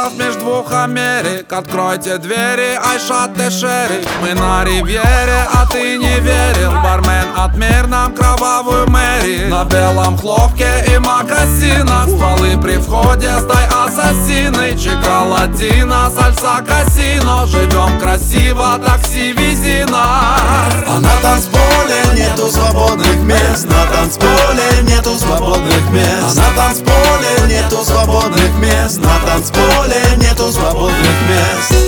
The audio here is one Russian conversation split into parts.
остров меж двух Америк. Откройте двери, Айшат и Шерри. Мы на ривьере, а ты не верил. Бармен, отмерь нам кровавую Мэри. На белом хлопке и мокасинах. Стволы при входе, сдай ассасины. Чика латина, сальса касино. Живем красиво, такси вези нас. А на танцполе нету свободных мест. На танцполе нету свободных мест. А на танцполе нету свободных мест. На танцполе нету свободных мест.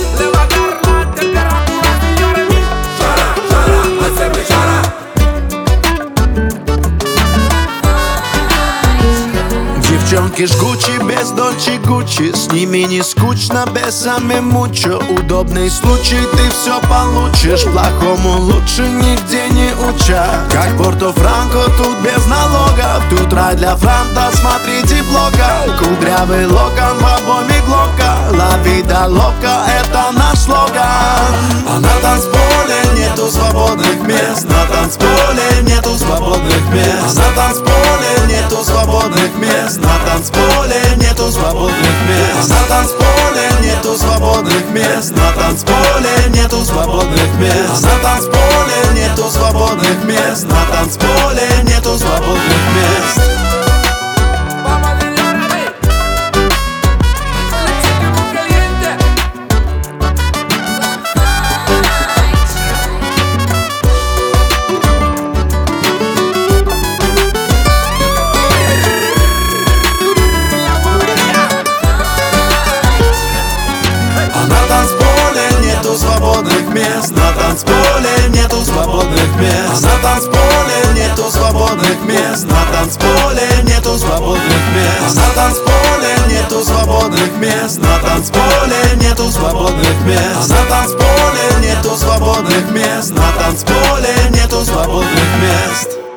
Девчонки жгучи, без Дольче Гуччи. С ними не скучно, бесами мучо. Удобный случай, ты все получишь. Плохому лучше нигде не уча. Как Порто-Франко, тут без налогов. Тут рай для франта, смотрите блока. Кудрявый локон в обойме глока. La vida loca, это наш слоган. А на танцполе нету свободных мест. На танцполе нету свободных мест. А на танцполе нету свободных мест. На танцполе нету свободных мест. На танцполе нету свободных мест. На танцполе нету свободных мест. На танцполе нету свободных мест. На танцполе нету свободных мест. Свободных мест. На танцполе нету свободных мест. На танцполе нету свободных мест. На танцполе нету свободных мест. На танцполе нету свободных мест. На танцполе нету свободных мест. На танцполе нету свободных мест. На танцполе нету свободных мест.